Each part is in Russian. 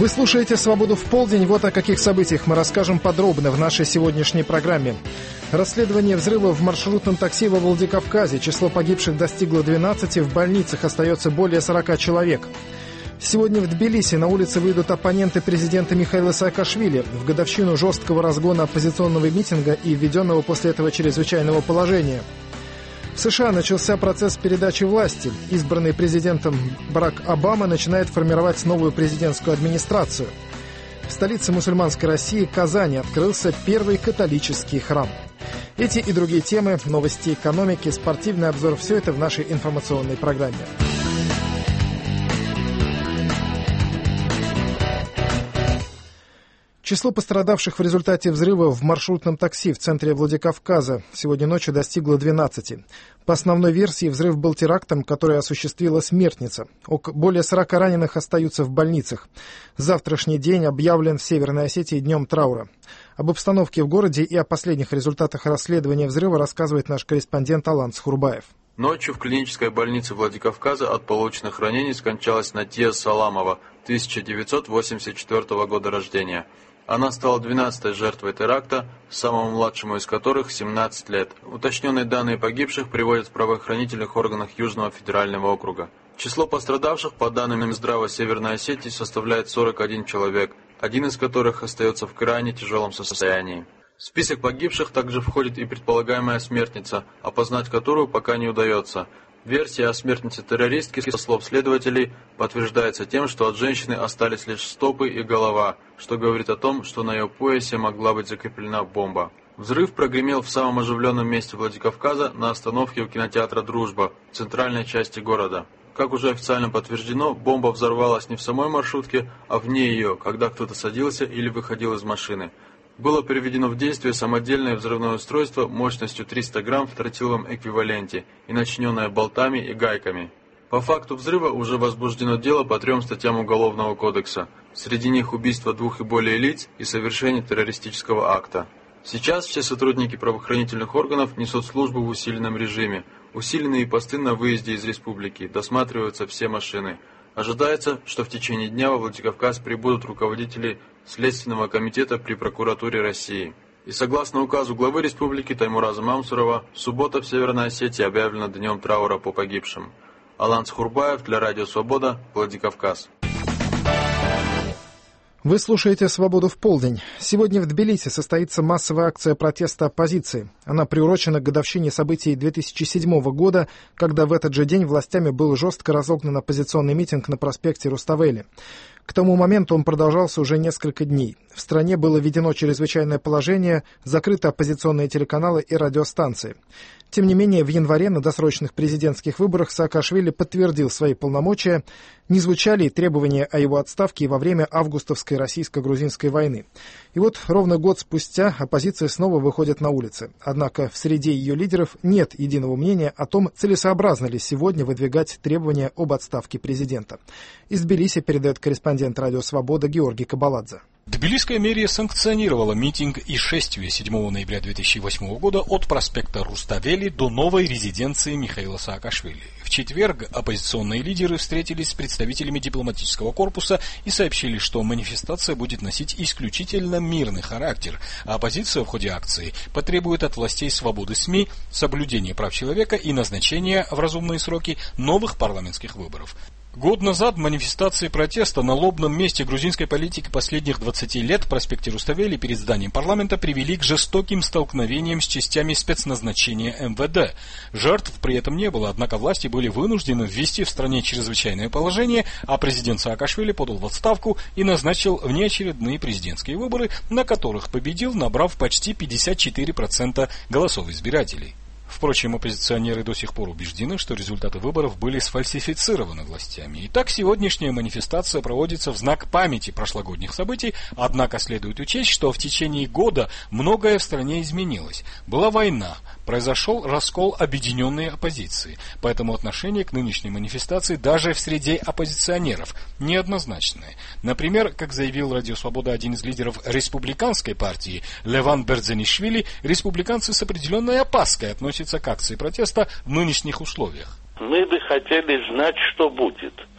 Вы слушаете «Свободу в полдень». Вот о каких событиях мы расскажем подробно в нашей сегодняшней программе. Расследование взрыва в маршрутном такси во Владикавказе. Число погибших достигло 12, в больницах остается более 40 человек. Сегодня в Тбилиси на улицы выйдут оппоненты президента Михаила Саакашвили в годовщину жесткого разгона оппозиционного митинга и введенного после этого чрезвычайного положения. В США начался процесс передачи власти. Избранный президентом Барак Обама начинает формировать новую президентскую администрацию. В столице мусульманской России, Казани, открылся первый католический храм. Эти и другие темы, новости экономики, спортивный обзор – все это в нашей информационной программе. Число пострадавших в результате взрыва в маршрутном такси в центре Владикавказа сегодня ночью достигло 12. По основной версии, взрыв был терактом, который осуществила смертница. Более 40 раненых остаются в больницах. Завтрашний день объявлен в Северной Осетии днем траура. Об обстановке в городе и о последних результатах расследования взрыва рассказывает наш корреспондент Алан Схурбаев. Ночью в клинической больнице Владикавказа от полученных ранений скончалась Натия Саламова, 1984 года рождения. Она стала 12-й жертвой теракта, самому младшему из которых 17 лет. Уточненные данные погибших приводят в правоохранительных органах Южного федерального округа. Число пострадавших, по данным Минздрава Северной Осетии, составляет 41 человек, один из которых остается в крайне тяжелом состоянии. В список погибших также входит и предполагаемая смертница, опознать которую пока не удается. Версия о смертнице-террористки, со слов следователей, подтверждается тем, что от женщины остались лишь стопы и голова, что говорит о том, что на ее поясе могла быть закреплена бомба. Взрыв прогремел в самом оживленном месте Владикавказа на остановке у кинотеатра «Дружба» в центральной части города. Как уже официально подтверждено, бомба взорвалась не в самой маршрутке, а вне ее, когда кто-то садился или выходил из машины. Было приведено в действие самодельное взрывное устройство мощностью 300 грамм в тротиловом эквиваленте и начиненное болтами и гайками. По факту взрыва уже возбуждено дело по 3 статьям Уголовного кодекса. Среди них убийство 2 и более лиц и совершение террористического акта. Сейчас все сотрудники правоохранительных органов несут службу в усиленном режиме. Усиленные посты на выезде из республики, досматриваются все машины. Ожидается, что в течение дня во Владикавказ прибудут руководители Следственного комитета при прокуратуре России. И согласно указу главы республики Таймураза Мамсурова, суббота в Северной Осетии объявлена днем траура по погибшим. Алан Схурбаев для Радио Свобода, Владикавказ. Вы слушаете «Свободу в полдень». Сегодня в Тбилиси состоится массовая акция протеста оппозиции. Она приурочена к годовщине событий 2007 года, когда в этот же день властями был жестко разогнан оппозиционный митинг на проспекте Руставели. К тому моменту он продолжался уже несколько дней. В стране было введено чрезвычайное положение, закрыты оппозиционные телеканалы и радиостанции. Тем не менее, в январе на досрочных президентских выборах Саакашвили подтвердил свои полномочия. Не звучали и требования о его отставке и во время августовской российско-грузинской войны. И вот ровно год спустя оппозиция снова выходит на улицы. Однако в среде ее лидеров нет единого мнения о том, целесообразно ли сегодня выдвигать требования об отставке президента. Из Тбилиси передает корреспондент Радио Свобода Георгий Кабаладзе. Тбилисская мэрия санкционировала митинг и шествие 7 ноября 2008 года от проспекта Руставели до новой резиденции Михаила Саакашвили. В четверг оппозиционные лидеры встретились с представителями дипломатического корпуса и сообщили, что манифестация будет носить исключительно мирный характер, а оппозиция в ходе акции потребует от властей свободы СМИ, соблюдения прав человека и назначения в разумные сроки новых парламентских выборов. Год назад манифестации протеста на лобном месте грузинской политики последних 20 лет в проспекте Руставели перед зданием парламента привели к жестоким столкновениям с частями спецназначения МВД. Жертв при этом не было, однако власти были вынуждены ввести в стране чрезвычайное положение, а президент Саакашвили подал в отставку и назначил внеочередные президентские выборы, на которых победил, набрав почти 54% голосов избирателей. Впрочем, оппозиционеры до сих пор убеждены, что результаты выборов были сфальсифицированы властями. Итак, сегодняшняя манифестация проводится в знак памяти прошлогодних событий, однако следует учесть, что в течение года многое в стране изменилось. Была война, произошел раскол объединенной оппозиции, поэтому отношение к нынешней манифестации даже в среде оппозиционеров неоднозначное. Например, как заявил Радио Свобода один из лидеров республиканской партии Леван Бердзенишвили, республиканцы с определенной опаской относятся к акции протеста в нынешних условиях. Мы бы хотели знать, что будет.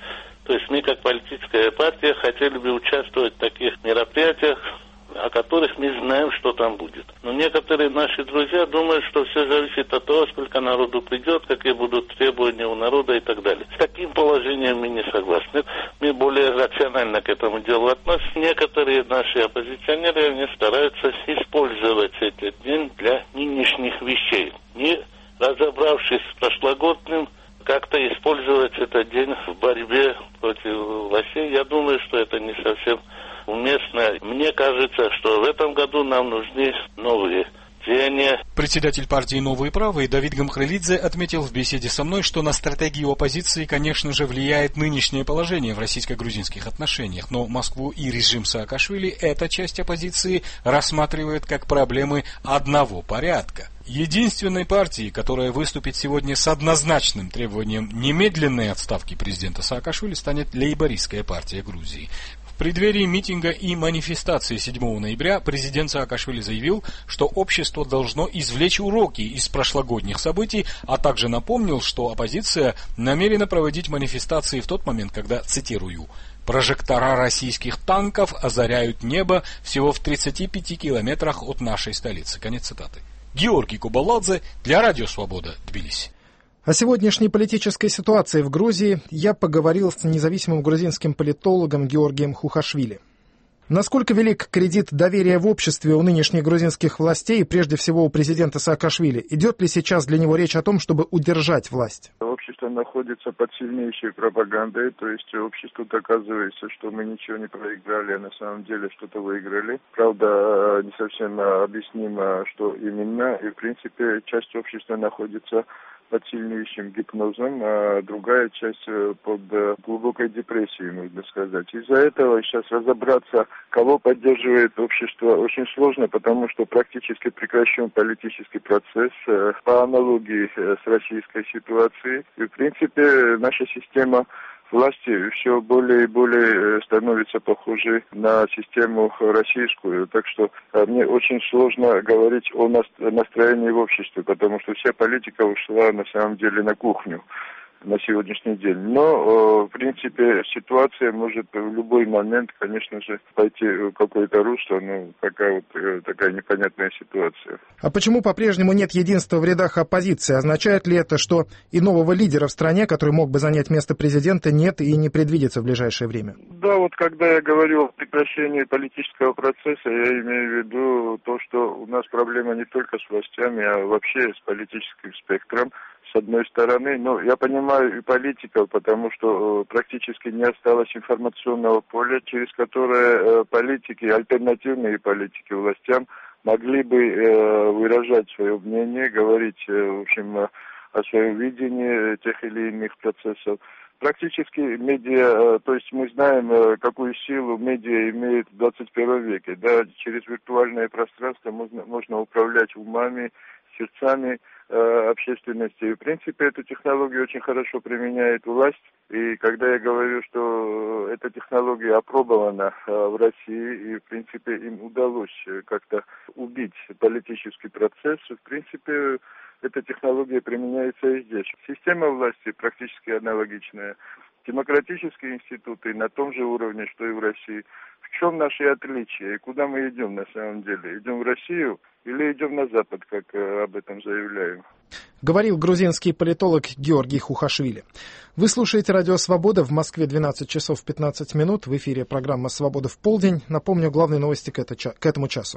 То есть мы, как политическая партия, хотели бы участвовать в таких мероприятиях, о которых мы знаем, что там будет. Но некоторые наши друзья думают, что все зависит от того, сколько народу придет, какие будут требования у народа и так далее. С таким положением мы не согласны. Мы более рационально к этому делу относимся. Некоторые наши оппозиционеры, они стараются использовать этот день для нынешних вещей. Не разобравшись с прошлогодним, как-то использовать этот день в борьбе против властей. Я думаю, что это не совсем уместно. Мне кажется, что в этом году нам нужны новые деяния. Председатель партии «Новые правые» Давид Гамхрелидзе отметил в беседе со мной, что на стратегию оппозиции, конечно же, влияет нынешнее положение в российско-грузинских отношениях, но Москву и режим Саакашвили эта часть оппозиции рассматривает как проблемы одного порядка. Единственной партией, которая выступит сегодня с однозначным требованием немедленной отставки президента Саакашвили, станет лейбористская партия Грузии. В преддверии митинга и манифестации 7 ноября президент Саакашвили заявил, что общество должно извлечь уроки из прошлогодних событий, а также напомнил, что оппозиция намерена проводить манифестации в тот момент, когда, цитирую, «прожектора российских танков озаряют небо всего в 35 километрах от нашей столицы». Конец цитаты. Георгий Кубаладзе для Радио Свобода, Тбилиси. О сегодняшней политической ситуации в Грузии я поговорил с независимым грузинским политологом Георгием Хухашвили. Насколько велик кредит доверия в обществе у нынешних грузинских властей, прежде всего у президента Саакашвили? Идет ли сейчас для него речь о том, чтобы удержать власть? Общество находится под сильнейшей пропагандой, то есть обществу доказывается, что мы ничего не проиграли, а на самом деле что-то выиграли. Правда, не совсем объяснимо, что именно, и в принципе часть общества находится под сильнейшим гипнозом, а другая часть под глубокой депрессией, можно сказать. Из-за этого сейчас разобраться, кого поддерживает общество, очень сложно, потому что практически прекращен политический процесс по аналогии с российской ситуацией. И, в принципе, наша система власти все более и более становится похожей на систему российскую. Так что мне очень сложно говорить о настроении в обществе, потому что вся политика ушла на самом деле на кухню на сегодняшний день. Но, в принципе, ситуация может в любой момент, конечно же, пойти в какое-то русло, такая непонятная ситуация. А почему по-прежнему нет единства в рядах оппозиции? Означает ли это, что и нового лидера в стране, который мог бы занять место президента, нет и не предвидится в ближайшее время? Да, вот когда я говорю о прекращении политического процесса, я имею в виду то, что у нас проблема не только с властями, а вообще с политическим спектром. С одной стороны, но я понимаю и политиков, потому что практически не осталось информационного поля, через которое политики, альтернативные политики властям могли бы выражать свое мнение, говорить, в общем, о своем видении тех или иных процессов. Практически медиа, то есть мы знаем, какую силу медиа имеет в 21 веке. Да, через виртуальное пространство можно управлять умами, сердцами общественности. И, в принципе, эту технологию очень хорошо применяет власть. И когда я говорю, что эта технология опробована в России, и, в принципе, им удалось как-то убить политический процесс, в принципе, эта технология применяется и здесь. Система власти практически аналогичная. Демократические институты на том же уровне, что и в России. В чем наши отличия и куда мы идем на самом деле? Идем в Россию или идем на Запад, как об этом заявляем? Говорил грузинский политолог Георгий Хухашвили. Вы слушаете Радио Свобода. В Москве 12 часов 15 минут. В эфире программа «Свобода в полдень». Напомню главные новости к этому часу.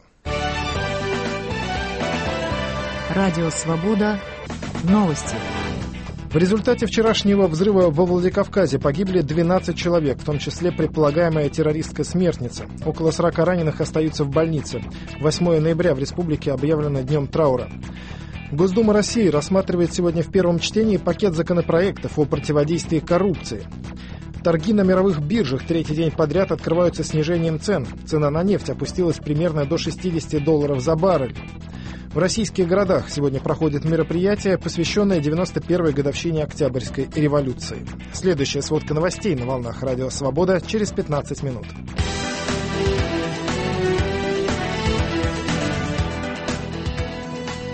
Радио Свобода. Новости. В результате вчерашнего взрыва во Владикавказе погибли 12 человек, в том числе предполагаемая террористка-смертница. Около 40 раненых остаются в больнице. 8 ноября в республике объявлено днем траура. Госдума России рассматривает сегодня в первом чтении пакет законопроектов о противодействии коррупции. Торги на мировых биржах третий день подряд открываются снижением цен. Цена на нефть опустилась примерно до $60 за баррель. В российских городах сегодня проходит мероприятие, посвященное 91-й годовщине Октябрьской революции. Следующая сводка новостей на волнах Радио Свобода через 15 минут.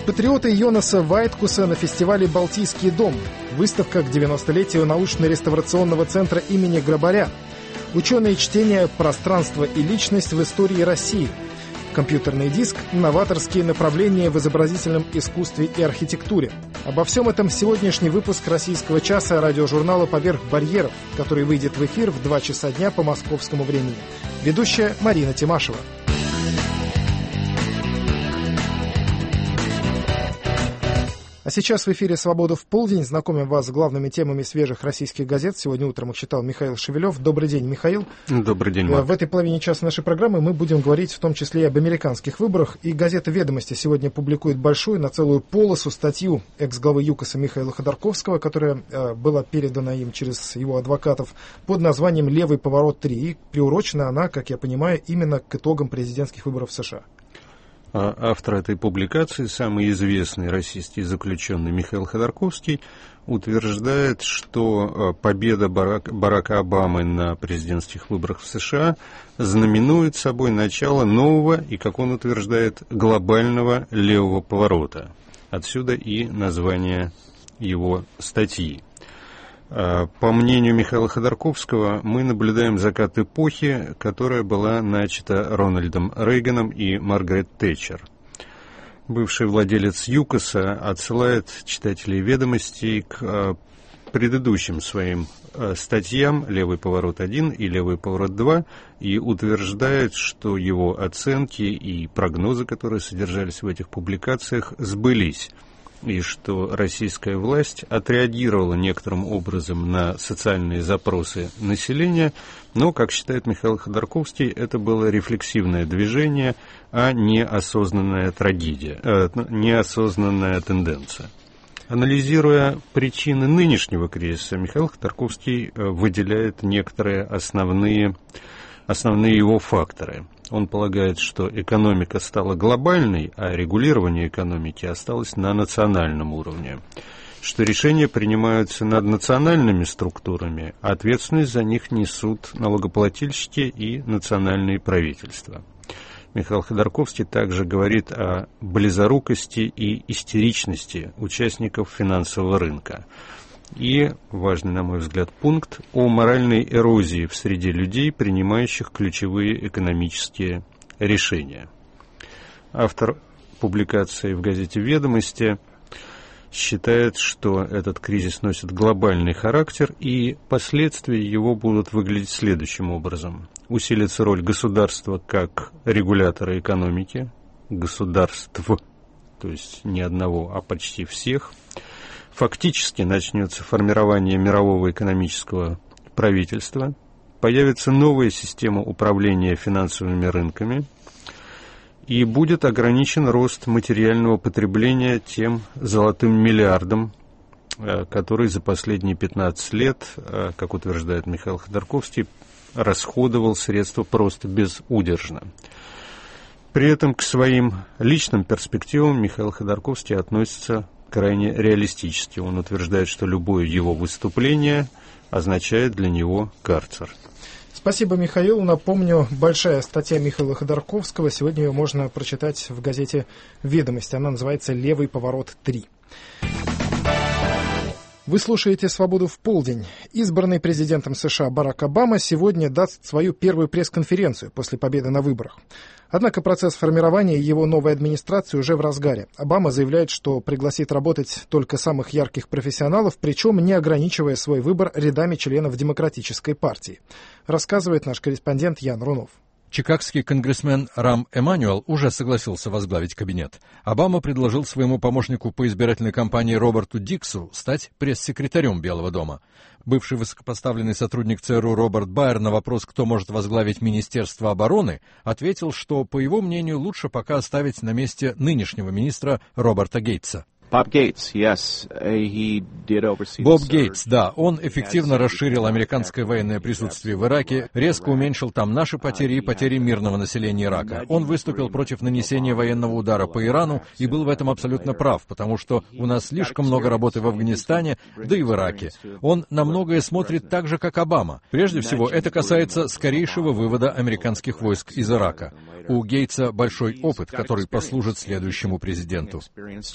Патриоты Йонаса Вайткуса на фестивале «Балтийский дом». Выставка к 90-летию научно-реставрационного центра имени Грабаря. Ученые чтения «Пространство и личность в истории России». Компьютерный диск «Новаторские направления в изобразительном искусстве и архитектуре». Обо всем этом сегодняшний выпуск «Российского часа» радиожурнала «Поверх барьеров», который выйдет в эфир в 2 часа дня по московскому времени. Ведущая Марина Тимашева. А сейчас в эфире «Свобода в полдень». Знакомим вас с главными темами свежих российских газет. Сегодня утром их читал Михаил Шевелев. Добрый день, Михаил. Добрый день, Марк. В этой половине часа нашей программы мы будем говорить в том числе и об американских выборах. И газета «Ведомости» сегодня публикует большую, на целую полосу статью экс-главы ЮКОСа Михаила Ходорковского, которая была передана им через его адвокатов, под названием «Левый поворот 3». И приурочена она, как я понимаю, именно к итогам президентских выборов в США. Автор этой публикации, самый известный российский заключенный Михаил Ходорковский, утверждает, что победа Барака Обамы на президентских выборах в США знаменует собой начало нового и, как он утверждает, глобального левого поворота. Отсюда и название его статьи. По мнению Михаила Ходорковского, мы наблюдаем закат эпохи, которая была начата Рональдом Рейганом и Маргарет Тэтчер. Бывший владелец ЮКОСа отсылает читателей «Ведомостей» к предыдущим своим статьям «Левый поворот 1» и «Левый поворот 2» и утверждает, что его оценки и прогнозы, которые содержались в этих публикациях, сбылись, и что российская власть отреагировала некоторым образом на социальные запросы населения, но, как считает Михаил Ходорковский, это было рефлексивное движение, а не осознанная неосознанная тенденция. Анализируя причины нынешнего кризиса, Михаил Ходорковский выделяет некоторые основные его факторы. Он полагает, что экономика стала глобальной, а регулирование экономики осталось на национальном уровне, что решения принимаются над национальными структурами, а ответственность за них несут налогоплательщики и национальные правительства. Михаил Ходорковский также говорит о близорукости и истеричности участников финансового рынка. И, важный, на мой взгляд, пункт о моральной эрозии в среде людей, принимающих ключевые экономические решения. Автор публикации в газете «Ведомости» считает, что этот кризис носит глобальный характер, и последствия его будут выглядеть следующим образом. Усилится роль государства как регулятора экономики, государств, то есть не одного, а почти всех. Фактически начнется формирование мирового экономического правительства, появится новая система управления финансовыми рынками и будет ограничен рост материального потребления тем золотым миллиардом, который за последние 15 лет, как утверждает Михаил Ходорковский, расходовал средства просто безудержно. При этом к своим личным перспективам Михаил Ходорковский относится крайне реалистически. Он утверждает, что любое его выступление означает для него карцер. Спасибо, Михаил. Напомню, большая статья Михаила Ходорковского. Сегодня ее можно прочитать в газете «Ведомости». Она называется «Левый поворот 3». Вы слушаете «Свободу в полдень». Избранный президентом США Барак Обама сегодня даст свою первую пресс-конференцию после победы на выборах. Однако процесс формирования его новой администрации уже в разгаре. Обама заявляет, что пригласит работать только самых ярких профессионалов, причем не ограничивая свой выбор рядами членов Демократической партии. Рассказывает наш корреспондент Ян Рунов. Чикагский конгрессмен Рам Эммануэл уже согласился возглавить кабинет. Обама предложил своему помощнику по избирательной кампании Роберту Диксу стать пресс-секретарем Белого дома. Бывший высокопоставленный сотрудник ЦРУ Роберт Байер на вопрос, кто может возглавить Министерство обороны, ответил, что, по его мнению, лучше пока оставить на месте нынешнего министра Роберта Гейтса. Боб Гейтс, да, он эффективно расширил американское военное присутствие в Ираке, резко уменьшил там наши потери и потери мирного населения Ирака. Он выступил против нанесения военного удара по Ирану и был в этом абсолютно прав, потому что у нас слишком много работы в Афганистане, да и в Ираке. Он на многое смотрит так же, как Обама. Прежде всего, это касается скорейшего вывода американских войск из Ирака. У Гейтса большой опыт, который послужит следующему президенту.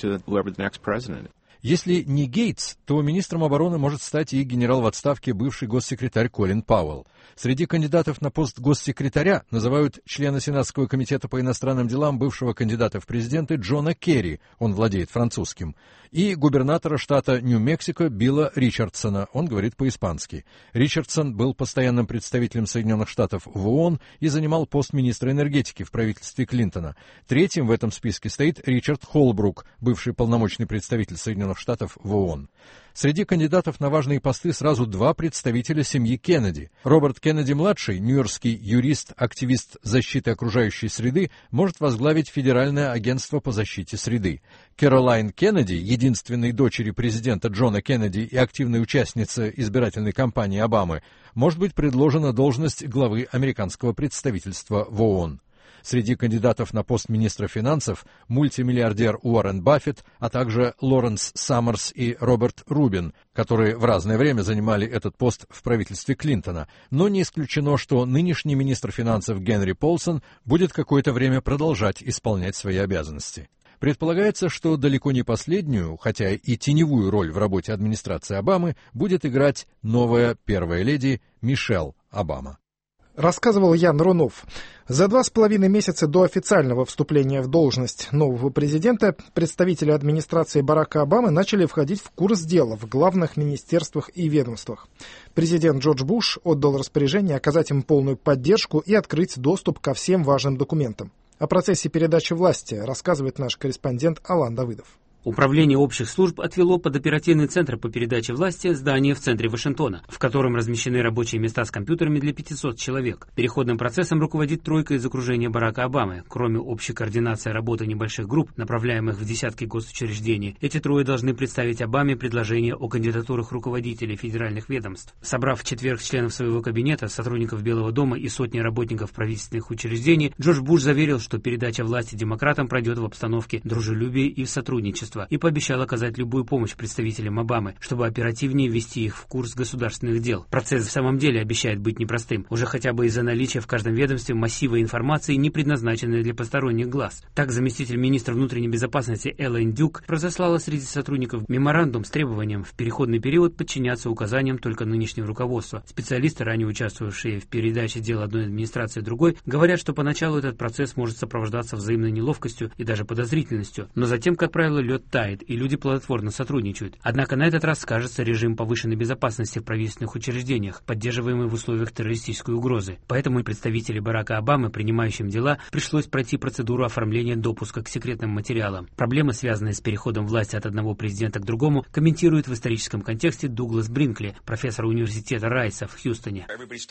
Если не Гейтс, то министром обороны может стать и генерал в отставке бывший госсекретарь Колин Пауэлл. Среди кандидатов на пост госсекретаря называют члена Сенатского комитета по иностранным делам бывшего кандидата в президенты Джона Керри, он владеет французским, и губернатора штата Нью-Мексико Билла Ричардсона, он говорит по-испански. Ричардсон был постоянным представителем Соединенных Штатов в ООН и занимал пост министра энергетики в правительстве Клинтона. Третьим в этом списке стоит Ричард Холбрук, бывший полномочный представитель Соединенных Штатов в ООН. Среди кандидатов на важные посты сразу два представителя семьи Кеннеди. Роберт Кеннеди-младший, нью-йоркский юрист, активист защиты окружающей среды, может возглавить Федеральное агентство по защите среды. Кэролайн Кеннеди, единственной дочери президента Джона Кеннеди и активной участницы избирательной кампании Обамы, может быть предложена должность главы американского представительства в ООН. Среди кандидатов на пост министра финансов мультимиллиардер Уоррен Баффет, а также Лоренс Саммерс и Роберт Рубин, которые в разное время занимали этот пост в правительстве Клинтона. Но не исключено, что нынешний министр финансов Генри Полсон будет какое-то время продолжать исполнять свои обязанности. Предполагается, что далеко не последнюю, хотя и теневую роль в работе администрации Обамы будет играть новая первая леди Мишель Обама. Рассказывал Ян Рунов. За 2,5 месяца до официального вступления в должность нового президента представители администрации Барака Обамы начали входить в курс дела в главных министерствах и ведомствах. Президент Джордж Буш отдал распоряжение оказать им полную поддержку и открыть доступ ко всем важным документам. О процессе передачи власти рассказывает наш корреспондент Алан Давыдов. Управление общих служб отвело под оперативный центр по передаче власти здание в центре Вашингтона, в котором размещены рабочие места с компьютерами для 500 человек. Переходным процессом руководит тройка из окружения Барака Обамы. Кроме общей координации работы небольших групп, направляемых в десятки госучреждений, эти трое должны представить Обаме предложение о кандидатурах руководителей федеральных ведомств. Собрав в четверг членов своего кабинета, сотрудников Белого дома и сотни работников правительственных учреждений, Джордж Буш заверил, что передача власти демократам пройдет в обстановке дружелюбия и сотрудничества, и пообещал оказать любую помощь представителям Обамы, чтобы оперативнее ввести их в курс государственных дел. Процесс в самом деле обещает быть непростым, уже хотя бы из-за наличия в каждом ведомстве массива информации, не предназначенной для посторонних глаз. Так, заместитель министра внутренней безопасности Эллен Дюк разослала среди сотрудников меморандум с требованием в переходный период подчиняться указаниям только нынешнего руководства. Специалисты, ранее участвовавшие в передаче дел одной администрации другой, говорят, что поначалу этот процесс может сопровождаться взаимной неловкостью и даже подозрительностью, но затем, как правило, лед тает, и люди плодотворно сотрудничают. Однако на этот раз, кажется, режим повышенной безопасности в правительственных учреждениях, поддерживаемый в условиях террористической угрозы. Поэтому представители Барака Обамы, принимающим дела, пришлось пройти процедуру оформления допуска к секретным материалам. Проблемы, связанные с переходом власти от одного президента к другому, комментирует в историческом контексте Дуглас Бринкли, профессор университета Райса в Хьюстоне.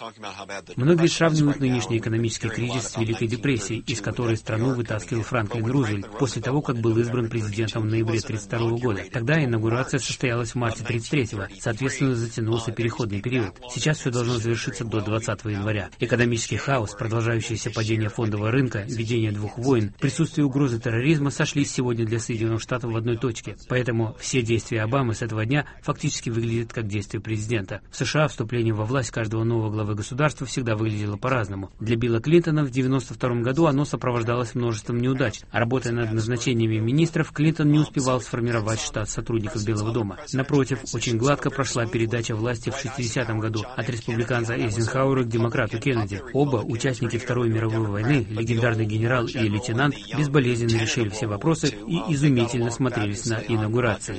Многие сравнивают нынешний экономический кризис с Великой депрессией, из которой страну вытаскивал Франклин Рузвельт после того, как был избран президентом в ноябре 1932 года. Тогда инаугурация состоялась в марте 1933-го, соответственно, затянулся переходный период. Сейчас все должно завершиться до 20 января. Экономический хаос, продолжающееся падение фондового рынка, ведение двух войн, присутствие угрозы терроризма сошлись сегодня для Соединенных Штатов в одной точке. Поэтому все действия Обамы с этого дня фактически выглядят как действия президента. В США вступление во власть каждого нового главы государства всегда выглядело по-разному. Для Билла Клинтона в 1992 году оно сопровождалось множеством неудач. Работая над назначениями министров, Клинтон не успевал сформировать штат сотрудников Белого дома. Напротив, очень гладко прошла передача власти в 1960 году от республиканца Эйзенхауэра к демократу Кеннеди. Оба, участники Второй мировой войны, легендарный генерал и лейтенант, безболезненно решили все вопросы и изумительно смотрелись на инаугурации.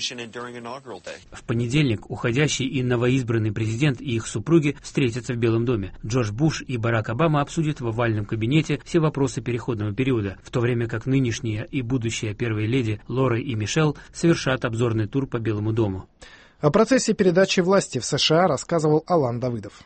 В понедельник уходящий и новоизбранный президент и их супруги встретятся в Белом доме. Джордж Буш и Барак Обама обсудят в овальном кабинете все вопросы переходного периода, в то время как нынешняя и будущая первые леди Лора и Мишель совершат обзорный тур по Белому дому. О процессе передачи власти в США рассказывал Алан Давыдов.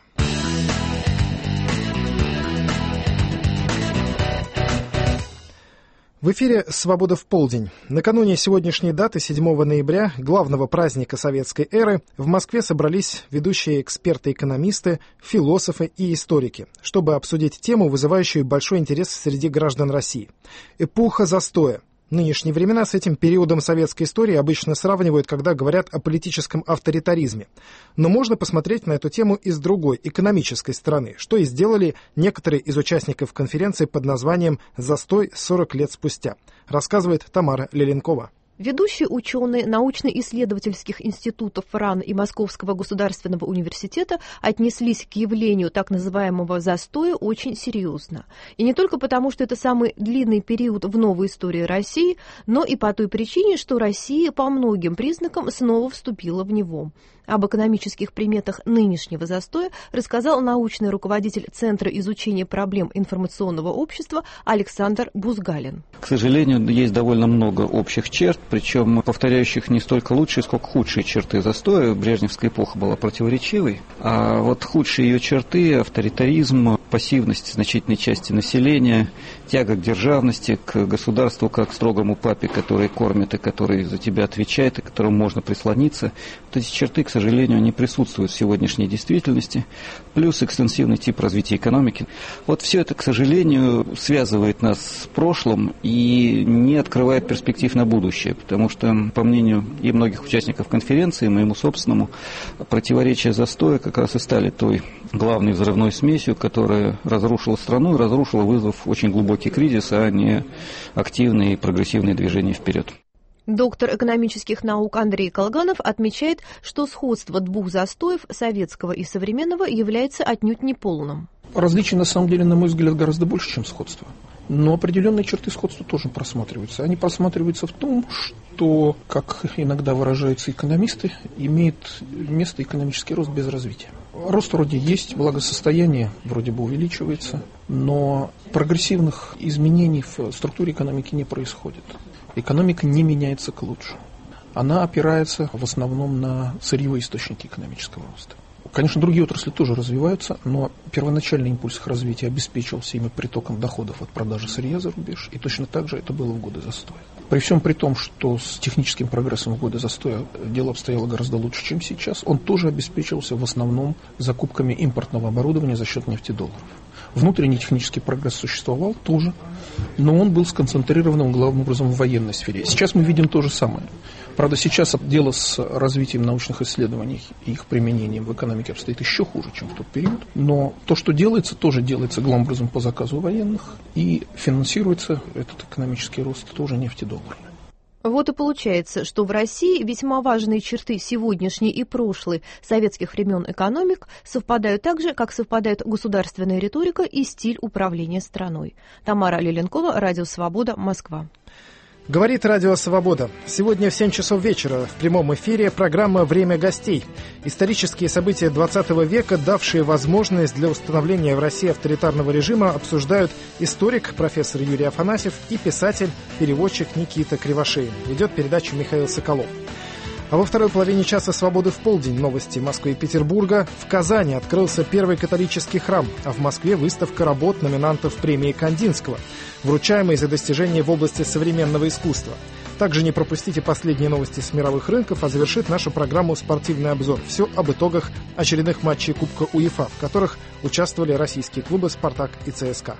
В эфире «Свобода в полдень». Накануне сегодняшней даты, 7 ноября, главного праздника советской эры, в Москве собрались ведущие эксперты-экономисты, философы и историки, чтобы обсудить тему, вызывающую большой интерес среди граждан России. Эпоха застоя. Нынешние времена с этим периодом советской истории обычно сравнивают, когда говорят о политическом авторитаризме. Но можно посмотреть на эту тему и с другой, экономической стороны, что и сделали некоторые из участников конференции под названием «Застой 40 лет спустя», рассказывает Тамара Леленкова. Ведущие ученые научно-исследовательских институтов РАН и Московского государственного университета отнеслись к явлению так называемого застоя очень серьезно. И не только потому, что это самый длинный период в новой истории России, но и по той причине, что Россия по многим признакам снова вступила в него. Об экономических приметах нынешнего застоя рассказал научный руководитель Центра изучения проблем информационного общества Александр Бузгалин. К сожалению, есть довольно много общих черт, причем повторяющих не столько лучшие, сколько худшие черты застоя. Брежневская эпоха была противоречивой, а вот худшие ее черты – авторитаризм, пассивность значительной части населения, тяга к державности, к государству как к строгому папе, который кормит и который за тебя отвечает, и к которому можно прислониться. Вот эти черты, к сожалению, не присутствуют в сегодняшней действительности. Плюс экстенсивный тип развития экономики. Вот все это, к сожалению, связывает нас с прошлым и не открывает перспектив на будущее, потому что, по мнению и многих участников конференции, моему собственному, противоречия застоя как раз и стали той главной взрывной смесью, которая разрушила страну и разрушила, вызвав очень глубокий кризис, а не активные и прогрессивные движения вперед. Доктор экономических наук Андрей Колганов отмечает, что сходство двух застоев, советского и современного, является отнюдь неполным. Различий, на самом деле, на мой взгляд, гораздо больше, чем сходство. Но определенные черты сходства тоже просматриваются. Они просматриваются в том, что, как иногда выражаются экономисты, имеет место экономический рост без развития. Рост вроде есть, благосостояние вроде бы увеличивается, но прогрессивных изменений в структуре экономики не происходит. Экономика не меняется к лучшему. Она опирается в основном на сырьевые источники экономического роста. Конечно, другие отрасли тоже развиваются, но первоначальный импульс их развития обеспечивался ими притоком доходов от продажи сырья за рубеж, и точно так же это было в годы застоя. При всем при том, что с техническим прогрессом в годы застоя дело обстояло гораздо лучше, чем сейчас, он тоже обеспечивался в основном закупками импортного оборудования за счет нефтедолларов. Внутренний технический прогресс существовал тоже, но он был сконцентрирован главным образом в военной сфере. Сейчас мы видим то же самое. Правда, сейчас дело с развитием научных исследований и их применением в экономике обстоит еще хуже, чем в тот период. Но то, что делается, тоже делается главным образом по заказу военных, и финансируется этот экономический рост тоже нефтедолларами. Вот и получается, что в России весьма важные черты сегодняшней и прошлой советских времен экономик совпадают так же, как совпадают государственная риторика и стиль управления страной. Тамара Леленкова, Радио Свобода, Москва. Говорит Радио Свобода. Сегодня в 7 часов вечера в прямом эфире программа «Время гостей». Исторические события 20 века, давшие возможность для установления в России авторитарного режима, обсуждают историк, профессор Юрий Афанасьев и писатель, переводчик Никита Кривошеин. Ведет передачу Михаил Соколов. А во второй половине часа «Свободы в полдень» новости Москвы и Петербурга. В Казани открылся первый католический храм, а в Москве выставка работ номинантов премии Кандинского, вручаемой за достижения в области современного искусства. Также не пропустите последние новости с мировых рынков, а завершит нашу программу «Спортивный обзор». Все об итогах очередных матчей Кубка УЕФА, в которых участвовали российские клубы «Спартак» и ЦСКА.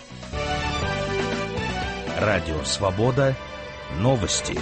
Радио «Свобода». Новости.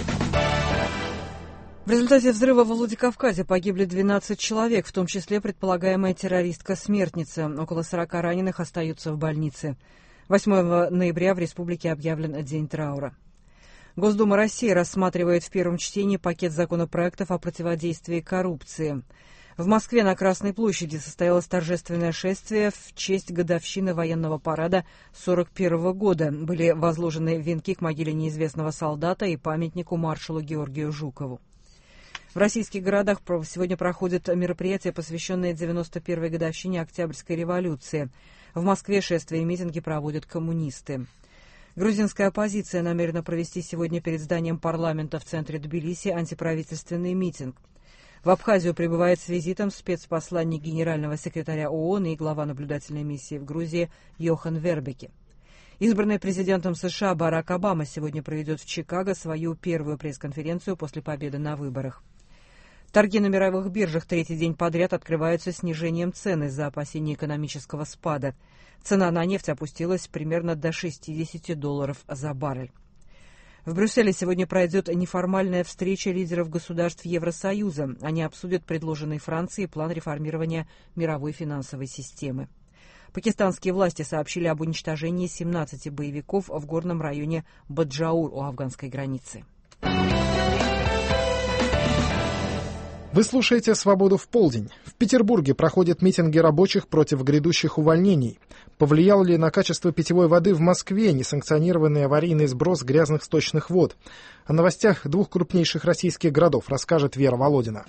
В результате взрыва во Владикавказе погибли 12 человек, в том числе предполагаемая террористка-смертница. Около 40 раненых остаются в больнице. 8 ноября в республике объявлен День траура. Госдума России рассматривает в первом чтении пакет законопроектов о противодействии коррупции. В Москве на Красной площади состоялось торжественное шествие в честь годовщины военного парада 1941 года. Были возложены венки к могиле неизвестного солдата и памятнику маршалу Георгию Жукову. В российских городах сегодня проходят мероприятия, посвященные 91-й годовщине Октябрьской революции. В Москве шествия и митинги проводят коммунисты. Грузинская оппозиция намерена провести сегодня перед зданием парламента в центре Тбилиси антиправительственный митинг. В Абхазию прибывает с визитом спецпосланник генерального секретаря ООН и глава наблюдательной миссии в Грузии Йохан Вербеке. Избранный президентом США Барак Обама сегодня проведет в Чикаго свою первую пресс-конференцию после победы на выборах. Торги на мировых биржах третий день подряд открываются снижением цен из-за опасений экономического спада. Цена на нефть опустилась примерно до $60 за баррель. В Брюсселе сегодня пройдет неформальная встреча лидеров государств Евросоюза. Они обсудят предложенный Францией план реформирования мировой финансовой системы. Пакистанские власти сообщили об уничтожении 17 боевиков в горном районе Баджаур у афганской границы. Вы слушаете «Свободу в полдень». В Петербурге проходят митинги рабочих против грядущих увольнений. Повлиял ли на качество питьевой воды в Москве несанкционированный аварийный сброс грязных сточных вод? О новостях двух крупнейших российских городов расскажет Вера Володина.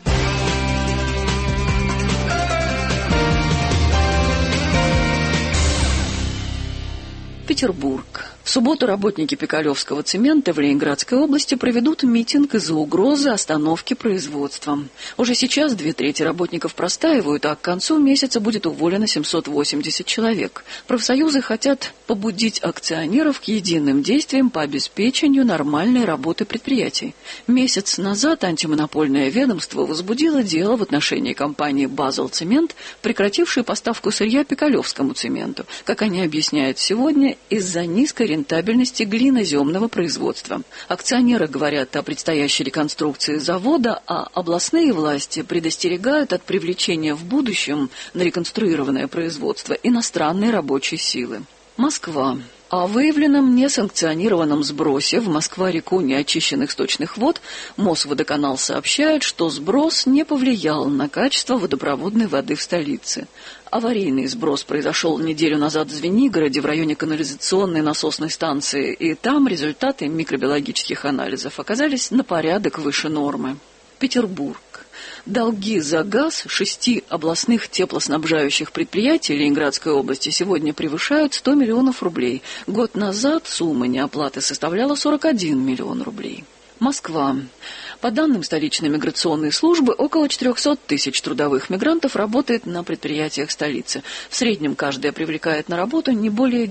Петербург. В субботу работники Пикалевского цемента в Ленинградской области проведут митинг из-за угрозы остановки производства. Уже сейчас 2/3 работников простаивают, а к концу месяца будет уволено 780 человек. Профсоюзы хотят побудить акционеров к единым действиям по обеспечению нормальной работы предприятий. Месяц назад антимонопольное ведомство возбудило дело в отношении компании «Базелцемент», прекратившей поставку сырья Пикалевскому цементу. Как они объясняют сегодня, из-за низкой рентабельности глиноземного производства. Акционеры говорят о предстоящей реконструкции завода, а областные власти предостерегают от привлечения в будущем на реконструированное производство иностранной рабочей силы. Москва. О выявленном несанкционированном сбросе в Москва-реку неочищенных сточных вод Мосводоканал сообщает, что сброс не повлиял на качество водопроводной воды в столице. Аварийный сброс произошел неделю назад в Звенигороде в районе канализационной насосной станции, и там результаты микробиологических анализов оказались на порядок выше нормы. Петербург. Долги за газ 6 областных теплоснабжающих предприятий Ленинградской области сегодня превышают 100 миллионов рублей. Год назад сумма неоплаты составляла 41 миллион рублей. Москва. По данным столичной миграционной службы, около 400 тысяч трудовых мигрантов работает на предприятиях столицы. В среднем каждая привлекает на работу не более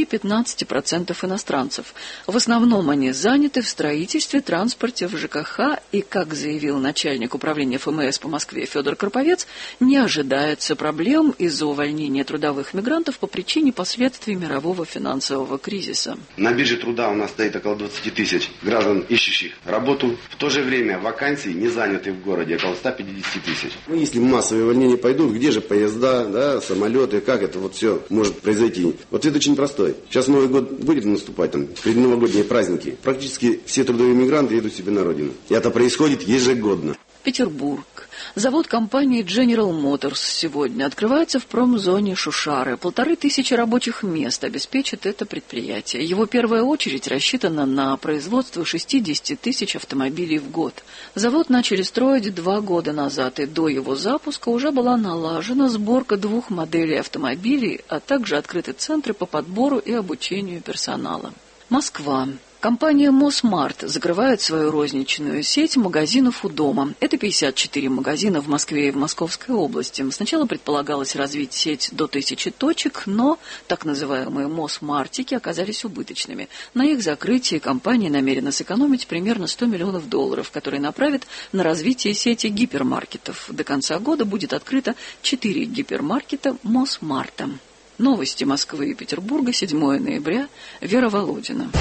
10-15% иностранцев. В основном они заняты в строительстве, транспорте, в ЖКХ, и, как заявил начальник управления ФМС по Москве Федор Карповец, не ожидается проблем из-за увольнения трудовых мигрантов по причине последствий мирового финансового кризиса. На бирже труда у нас стоит около 20 тысяч граждан, ищущих работу. В то же время вакансий не заняты в городе около 150 тысяч. Если массовые увольнения пойдут, где же поезда, самолеты, как это вот все может произойти? Ответ очень простой. Сейчас Новый год будет наступать, предновогодние праздники. Практически все трудовые мигранты едут себе на родину. И это происходит ежегодно. Петербург. Завод компании General Motors сегодня открывается в промзоне Шушары. 1500 рабочих мест обеспечит это предприятие. Его первая очередь рассчитана на производство 60 тысяч автомобилей в год. Завод начали строить 2 года назад, и до его запуска уже была налажена сборка 2 моделей автомобилей, а также открыты центры по подбору и обучению персонала. Москва. Компания Мосмарт закрывает свою розничную сеть магазинов у дома. Это 54 магазина в Москве и в Московской области. Сначала предполагалось развить сеть до 1000 точек, но так называемые Мосмартики оказались убыточными. На их закрытии компания намерена сэкономить примерно $100 миллионов, которые направит на развитие сети гипермаркетов. До конца года будет открыто 4 гипермаркета Мосмарта. Новости Москвы и Петербурга, 7 ноября. Вера Володина.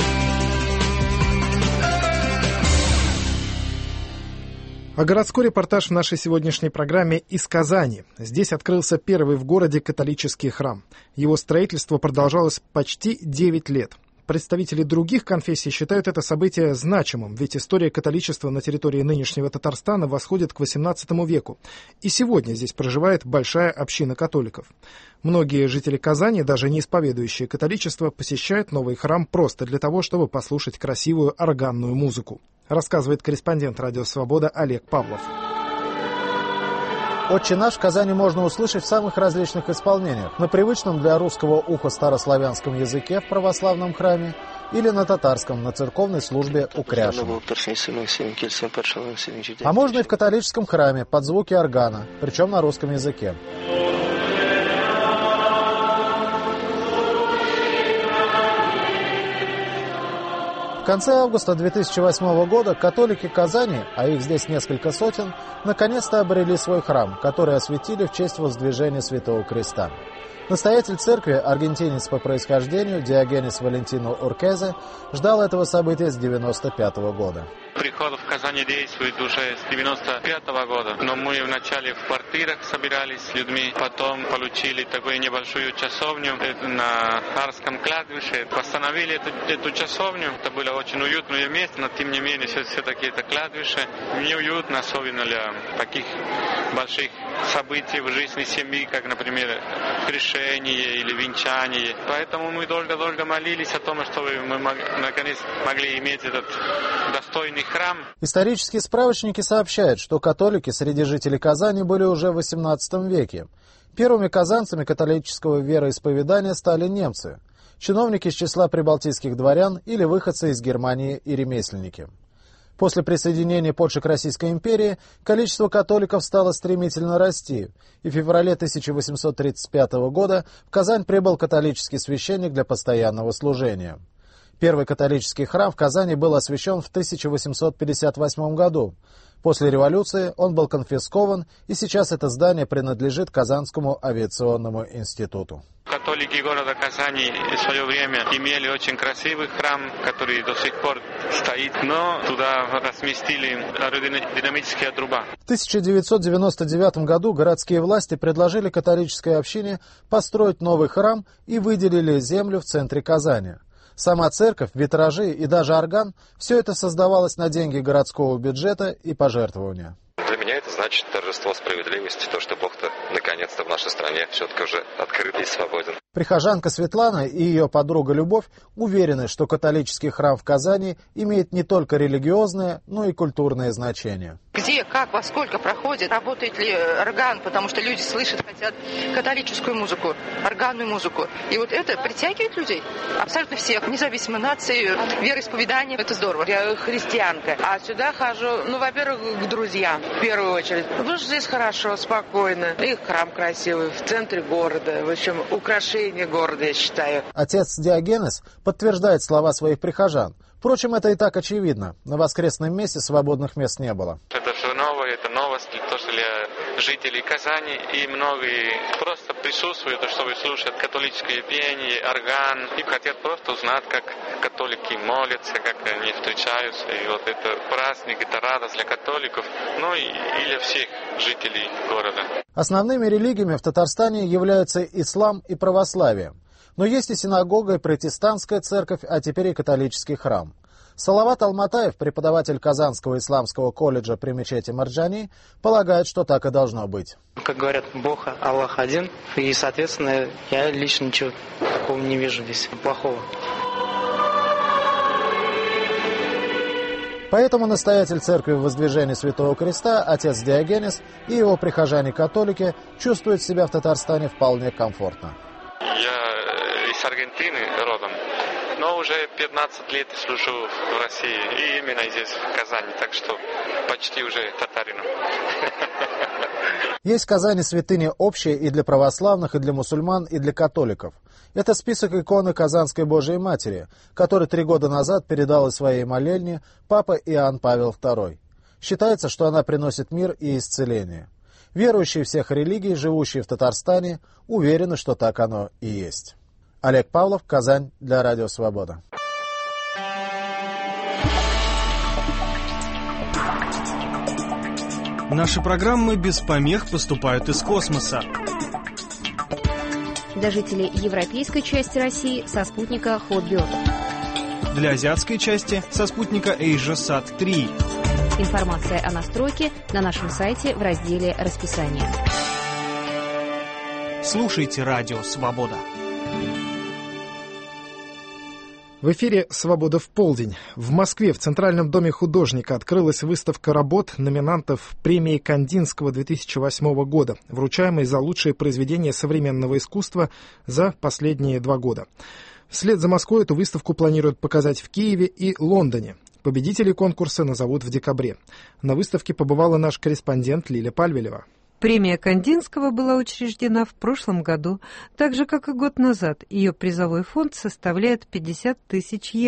А городской репортаж в нашей сегодняшней программе из Казани. Здесь открылся первый в городе католический храм. Его строительство продолжалось почти 9 лет. Представители других конфессий считают это событие значимым, ведь история католичества на территории нынешнего Татарстана восходит к XVIII веку. И сегодня здесь проживает большая община католиков. Многие жители Казани, даже не исповедующие католичество, посещают новый храм просто для того, чтобы послушать красивую органную музыку. Рассказывает корреспондент «Радио Свобода» Олег Павлов. «Отче наш» в Казани можно услышать в самых различных исполнениях. На привычном для русского уха старославянском языке в православном храме или на татарском на церковной службе у Кряшина. А можно и в католическом храме под звуки органа, причем на русском языке. В конце августа 2008 года католики Казани, а их здесь несколько сотен, наконец-то обрели свой храм, который осветили в честь воздвижения Святого Креста. Настоятель церкви, аргентинец по происхождению Диогенес Валентино Уркезе, ждал этого события с 1995 года. Приход в Казани действует уже с 1995 года, но мы вначале в квартирах собирались с людьми, потом получили такую небольшую часовню на Арском кладбище, восстановили эту часовню. Это было очень уютное место, но тем не менее все-таки это кладбище неуютно, особенно для таких больших событий в жизни семьи, как, например, крещение или венчание. Поэтому мы долго-долго молились о том, чтобы мы наконец могли иметь этот достойный храм. Исторические справочники сообщают, что католики среди жителей Казани были уже в XVIII веке. Первыми казанцами католического вероисповедания стали немцы, чиновники из числа прибалтийских дворян или выходцы из Германии и ремесленники. После присоединения Польши к Российской империи количество католиков стало стремительно расти, и в феврале 1835 года в Казань прибыл католический священник для постоянного служения. Первый католический храм в Казани был освящен в 1858 году. После революции он был конфискован, и сейчас это здание принадлежит Казанскому авиационному институту. Католики города Казани в свое время имели очень красивый храм, который до сих пор стоит, но туда разместили аэродинамические труба. В 1999 году городские власти предложили католической общине построить новый храм и выделили землю в центре Казани. Сама церковь, витражи и даже орган – все это создавалось на деньги городского бюджета и пожертвования. Для меня это значит торжество справедливости, то, что Бог-то наконец-то в нашей стране все-таки уже открыт и свободен. Прихожанка Светлана и ее подруга Любовь уверены, что католический храм в Казани имеет не только религиозное, но и культурное значение. Где, как, во сколько проходит, работает ли орган, потому что люди слышат, хотят католическую музыку, органную музыку. И вот это притягивает людей, абсолютно всех, независимо нации, вероисповедания. Это здорово. Я христианка, а сюда хожу, во-первых, к друзьям, в первую очередь. Потому что здесь хорошо, спокойно. И храм красивый, в центре города. В общем, украшение города, я считаю. Отец Диогенес подтверждает слова своих прихожан. Впрочем, это и так очевидно. На воскресном месте свободных мест не было. Это все новое, это новость тоже для жителей Казани. И многие просто присутствуют, чтобы слушать католическое пение, орган. И хотят просто узнать, как католики молятся, как они встречаются. И вот это праздник, это радость для католиков, и для всех жителей города. Основными религиями в Татарстане являются ислам и православие. Но есть и синагога, и протестантская церковь, а теперь и католический храм. Салават Алматаев, преподаватель Казанского исламского колледжа при мечети Марджани, полагает, что так и должно быть. Как говорят, Бог, Аллах один, и, соответственно, я лично ничего такого не вижу здесь плохого. Поэтому настоятель церкви Воздвижения Святого Креста, отец Диогенес и его прихожане-католики чувствуют себя в Татарстане вполне комфортно. Я из Аргентины родом, но уже 15 лет служу в России, и именно здесь, в Казани, так что почти уже татарин. Есть в Казани святыни общие и для православных, и для мусульман, и для католиков. Это список иконы Казанской Божией Матери, который 3 года назад передал из своей молельни папа Иоанн Павел II. Считается, что она приносит мир и исцеление. Верующие всех религий, живущие в Татарстане, уверены, что так оно и есть. Олег Павлов, Казань, для Радио Свобода. Наши программы без помех поступают из космоса. Для жителей европейской части России со спутника Hotbird. Для азиатской части со спутника AsiaSat 3. Информация о настройке на нашем сайте в разделе «Расписание». Слушайте Радио Свобода. В эфире «Свобода в полдень». В Москве в Центральном доме художника открылась выставка работ номинантов премии Кандинского 2008 года, вручаемой за лучшие произведения современного искусства за последние 2 года. Вслед за Москвой эту выставку планируют показать в Киеве и Лондоне. Победителей конкурса назовут в декабре. На выставке побывала наш корреспондент Лиля Пальвелева. Премия Кандинского была учреждена в прошлом году, так же, как и год назад. Ее призовой фонд составляет 50 000 евро.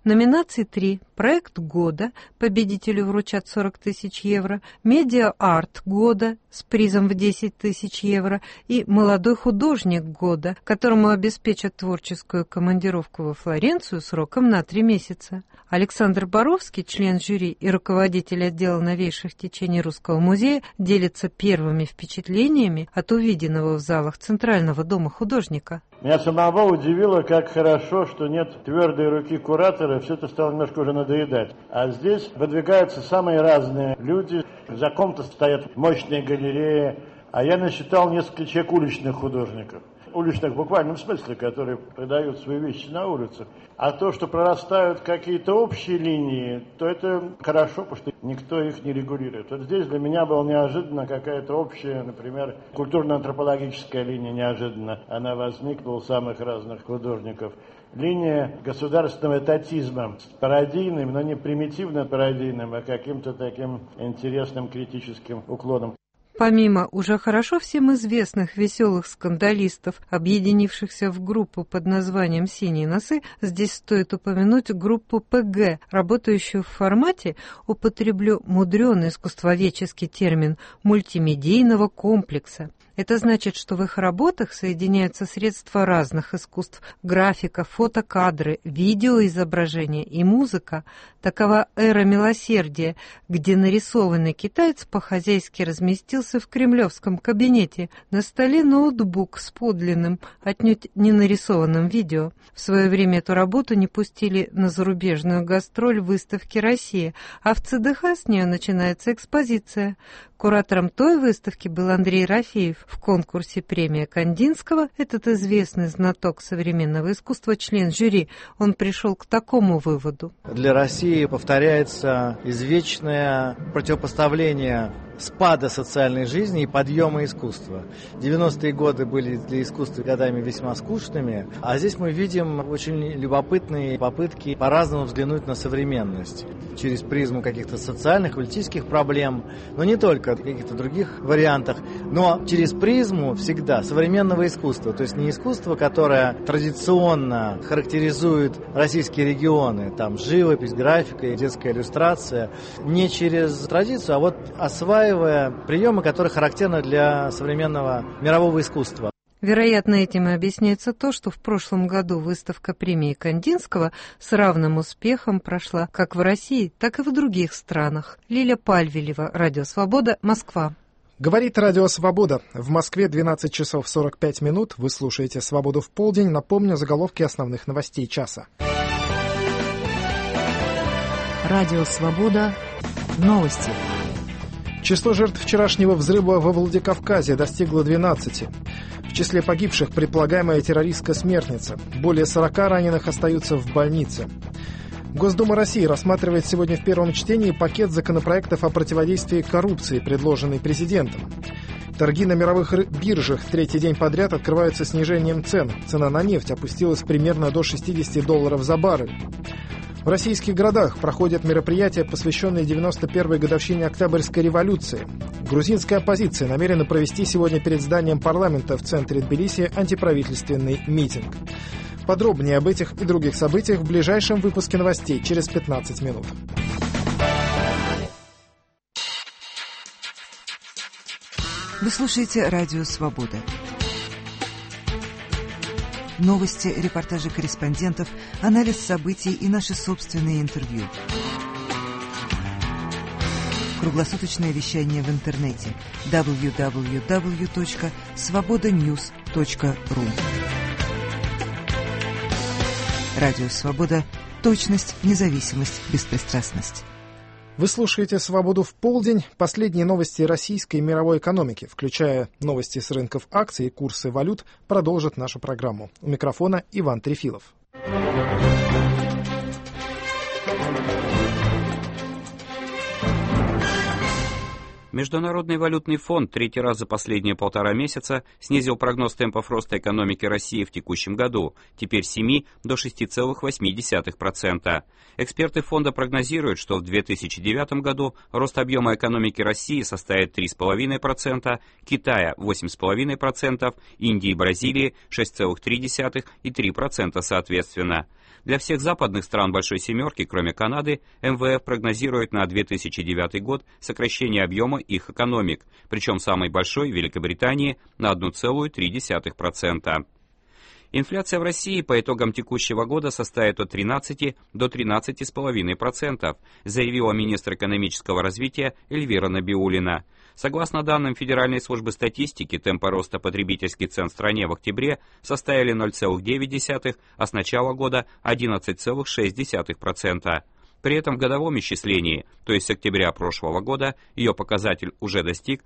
Номинаций 3. Проект года. Победителю вручат 40 тысяч евро. Медиа-арт года с призом в 10 тысяч евро. И молодой художник года, которому обеспечат творческую командировку во Флоренцию сроком на 3 месяца. Александр Боровский, член жюри и руководитель отдела новейших течений Русского музея, делится первыми впечатлениями от увиденного в залах Центрального дома художника. Меня самого удивило, как хорошо, что нет твердой руки куратора, все это стало немножко уже надоедать. А здесь выдвигаются самые разные люди, за ком-то стоят мощные галереи, а я насчитал несколько человек уличных художников. Уличных в буквальном смысле, которые продают свои вещи на улицах. А то, что прорастают какие-то общие линии, то это хорошо, потому что никто их не регулирует. Вот здесь для меня было неожиданно какая-то общая, например, культурно-антропологическая линия неожиданно. Она возникла у самых разных художников. Линия государственного этатизма с пародийным, но не примитивно пародийным, а каким-то таким интересным критическим уклоном. Помимо уже хорошо всем известных веселых скандалистов, объединившихся в группу под названием «Синие носы», здесь стоит упомянуть группу ПГ, работающую в формате, употреблю мудреный искусствоведческий термин, мультимедийного комплекса. Это значит, что в их работах соединяются средства разных искусств – графика, фотокадры, видеоизображение и музыка. Такова эра милосердия, где нарисованный китаец по-хозяйски разместился в кремлевском кабинете. На столе ноутбук с подлинным, отнюдь не нарисованным видео. В свое время эту работу не пустили на зарубежную гастроль выставки «Россия», а в ЦДХ с нее начинается экспозиция. Куратором той выставки был Андрей Рафеев. В конкурсе «Премия Кандинского» этот известный знаток современного искусства, член жюри, он пришел к такому выводу. Для России повторяется извечное противопоставление спада социальной жизни и подъема искусства. 90-е годы были для искусства годами весьма скучными, а здесь мы видим очень любопытные попытки по-разному взглянуть на современность. Через призму каких-то социальных, политических проблем, но не только, в каких-то других вариантах, но через призму всегда современного искусства. То есть не искусство, которое традиционно характеризует российские регионы, там живопись, графика и детская иллюстрация, не через традицию, а вот осваивая приемы, которые характерны для современного мирового искусства. Вероятно, этим и объясняется то, что в прошлом году выставка премии Кандинского с равным успехом прошла как в России, так и в других странах. Лиля Пальвелева, Радио Свобода, Москва. Говорит Радио Свобода. В Москве 12 часов 45 минут. Вы слушаете «Свободу в полдень». Напомню заголовки основных новостей часа. Радио Свобода. Новости. Число жертв вчерашнего взрыва во Владикавказе достигло 12. В числе погибших предполагаемая террористка смертница. Более 40 раненых остаются в больнице. Госдума России рассматривает сегодня в первом чтении пакет законопроектов о противодействии коррупции, предложенный президентом. Торги на мировых биржах третий день подряд открываются снижением цен. Цена на нефть опустилась примерно до $60 за баррель. В российских городах проходят мероприятия, посвященные 91-й годовщине Октябрьской революции. Грузинская оппозиция намерена провести сегодня перед зданием парламента в центре Тбилиси антиправительственный митинг. Подробнее об этих и других событиях в ближайшем выпуске новостей через 15 минут. Вы слушаете Радио Свобода. Новости, репортажи корреспондентов, анализ событий и наши собственные интервью. Круглосуточное вещание в интернете www.svobodanews.ru. Радио Свобода. Точность, независимость, беспристрастность. Вы слушаете «Свободу в полдень». Последние новости российской и мировой экономики, включая новости с рынков акций и курсы валют, продолжат нашу программу. У микрофона Иван Трефилов. Международный валютный фонд третий раз за последние 1,5 месяца снизил прогноз темпов роста экономики России в текущем году, теперь с 7 до 6,8%. Эксперты фонда прогнозируют, что в 2009 году рост объема экономики России составит 3,5%, Китая 8,5%, Индии и Бразилии 6,3% и 3% соответственно. Для всех западных стран Большой Семерки, кроме Канады, МВФ прогнозирует на 2009 год сокращение объема их экономик, причем самой большой, Великобритании, на 1,3%. Инфляция в России по итогам текущего года составит от 13 до 13,5%, заявила министр экономического развития Эльвира Набиуллина. Согласно данным Федеральной службы статистики, темпы роста потребительских цен в стране в октябре составили 0,9%, а с начала года 11,6%. При этом в годовом исчислении, то есть с октября прошлого года, ее показатель уже достиг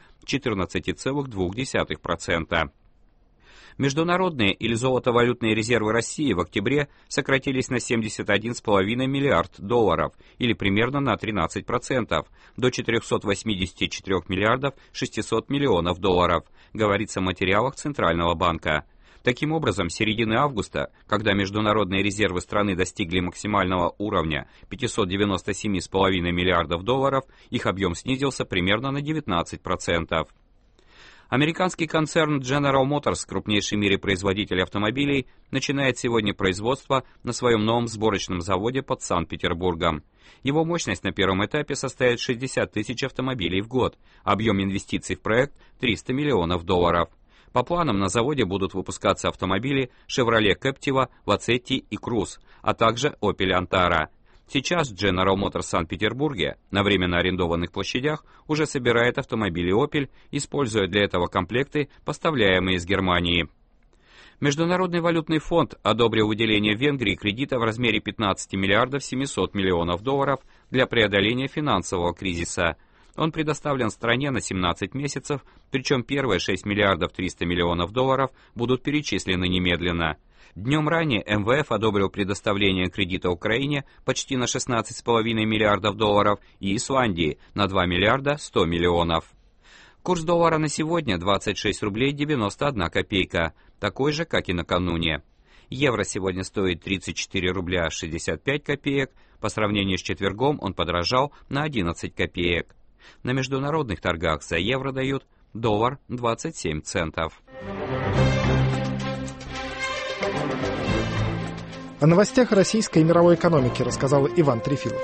14,2%. Международные или золотовалютные резервы России в октябре сократились на $71,5 миллиард, или примерно на 13%, до 484 миллиардов 600 миллионов долларов, говорится в материалах Центрального банка. Таким образом, с середины августа, когда международные резервы страны достигли максимального уровня $597,5 миллиардов, их объем снизился примерно на 19%. Американский концерн General Motors, крупнейший в мире производитель автомобилей, начинает сегодня производство на своем новом сборочном заводе под Санкт-Петербургом. Его мощность на первом этапе составит 60 тысяч автомобилей в год, объем инвестиций в проект – $300 миллионов. По планам на заводе будут выпускаться автомобили Chevrolet Captiva, Lacetti и Cruze, а также Opel Antara. Сейчас General Motors в Санкт-Петербурге на временно арендованных площадях уже собирает автомобили Opel, используя для этого комплекты, поставляемые из Германии. Международный валютный фонд одобрил выделение Венгрии кредита в размере 15 миллиардов 700 миллионов долларов для преодоления финансового кризиса. Он предоставлен стране на 17 месяцев, причем первые 6 миллиардов 300 миллионов долларов будут перечислены немедленно. Днем ранее МВФ одобрил предоставление кредита Украине почти на 16,5 миллиардов долларов и Исландии на 2 миллиарда 100 миллионов. Курс доллара на сегодня 26 рублей 91 копейка, такой же, как и накануне. Евро сегодня стоит 34 рубля 65 копеек, по сравнению с четвергом он подорожал на 11 копеек. На международных торгах за евро дают доллар 27 центов. О новостях российской и мировой экономики рассказал Иван Трефилов.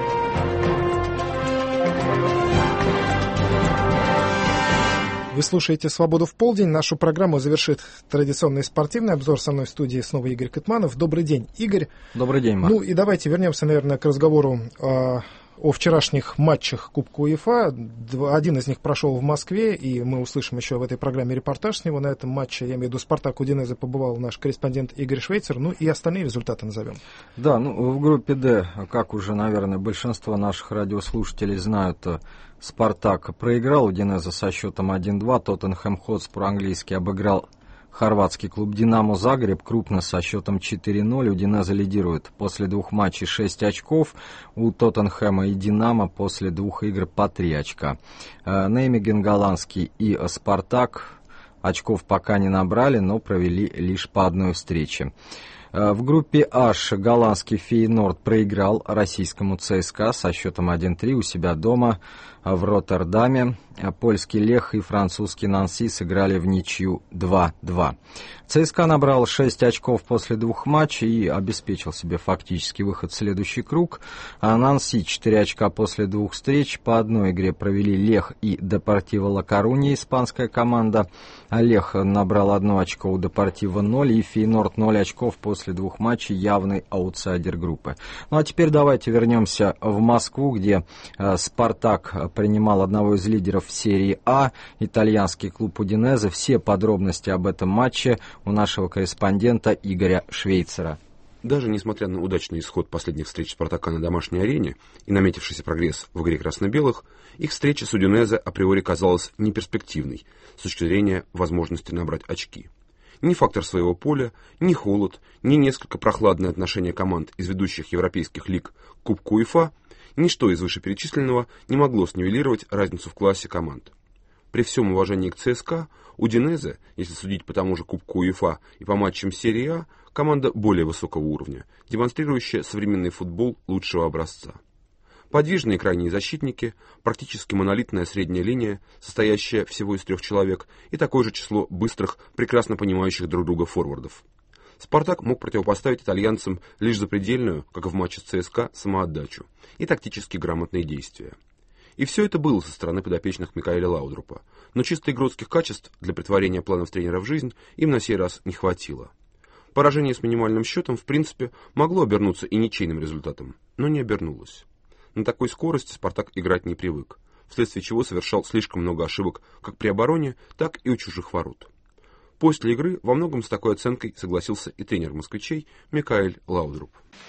Вы слушаете «Свободу в полдень». Нашу программу завершит традиционный спортивный обзор. Со мной в студии снова Игорь Кытманов. Добрый день, Игорь. Добрый день, Марк. Ну и давайте вернемся, наверное, к разговору о вчерашних матчах Кубка УЕФА. Один из них прошел в Москве, и мы услышим еще в этой программе репортаж с него. На этом матче, я имею в виду, «Спартак» Удинезе, побывал наш корреспондент Игорь Швейцер. Ну и остальные результаты назовем. Да, в группе «Д», как уже, наверное, большинство наших радиослушателей знают, «Спартак» проиграл Удинезе со счетом 1-2. Тоттенхэм Хотспур английский обыграл хорватский клуб «Динамо Загреб» крупно со счетом 4-0. Удинезе лидирует после двух матчей 6 очков. У Тоттенхэма и «Динамо» после двух игр по 3 очка. Неймеген голландский и «Спартак» очков пока не набрали, но провели лишь по одной встрече. В группе H голландский «Фейнорд» проиграл российскому ЦСКА со счетом 1-3 у себя дома в Роттердаме. Польский «Лех» и французский «Нанси» сыграли в ничью 2-2. ЦСКА набрал 6 очков после двух матчей и обеспечил себе фактически выход в следующий круг. А «Нанси» 4 очка после двух встреч. По одной игре провели «Лех» и «Депортиво Ла Корунья», испанская команда. «Лех» набрал 1 очко у «Депортиво» 0, и «Фейнорд» 0 очков после двух матчей, явный аутсайдер группы. Ну а теперь давайте вернемся в Москву, где «Спартак» принимал одного из лидеров в серии А, итальянский клуб «Удинезе». Все подробности об этом матче у нашего корреспондента Игоря Швейцера. Даже несмотря на удачный исход последних встреч «Спартака» на домашней арене и наметившийся прогресс в игре красно-белых, их встреча с «Удинезе» априори казалась неперспективной с точки зрения возможности набрать очки. Ни фактор своего поля, ни холод, ни несколько прохладное отношение команд из ведущих европейских лиг к Кубку УЕФА, ничто из вышеперечисленного не могло снивелировать разницу в классе команд. При всем уважении к ЦСКА, Удинезе, если судить по тому же Кубку УЕФА и по матчам серии А, команда более высокого уровня, демонстрирующая современный футбол лучшего образца. Подвижные крайние защитники, практически монолитная средняя линия, состоящая всего из 3 человек, и такое же число быстрых, прекрасно понимающих друг друга форвардов. «Спартак» мог противопоставить итальянцам лишь запредельную, как и в матче с ЦСКА, самоотдачу и тактически грамотные действия. И все это было со стороны подопечных Микаэля Лаудрупа, но чисто игротских качеств для претворения планов тренера в жизнь им на сей раз не хватило. Поражение с минимальным счетом, в принципе, могло обернуться и ничейным результатом, но не обернулось. На такой скорости «Спартак» играть не привык, вследствие чего совершал слишком много ошибок как при обороне, так и у чужих ворот. После игры во многом с такой оценкой согласился и тренер москвичей Микаэль Лаудруп.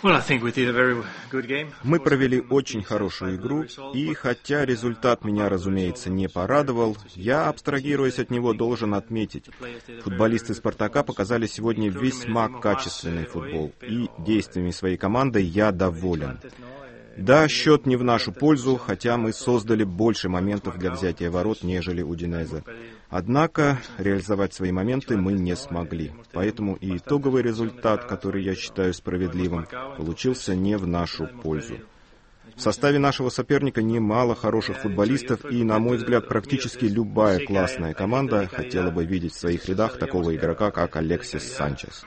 Мы провели очень хорошую игру, и хотя результат меня, разумеется, не порадовал, я, абстрагируясь от него, должен отметить, футболисты «Спартака» показали сегодня весьма качественный футбол, и действиями своей команды я доволен. Да, счет не в нашу пользу, хотя мы создали больше моментов для взятия ворот, нежели Удинезе. Однако реализовать свои моменты мы не смогли. Поэтому и итоговый результат, который я считаю справедливым, получился не в нашу пользу. В составе нашего соперника немало хороших футболистов, и, на мой взгляд, практически любая классная команда хотела бы видеть в своих рядах такого игрока, как Алексис Санчес.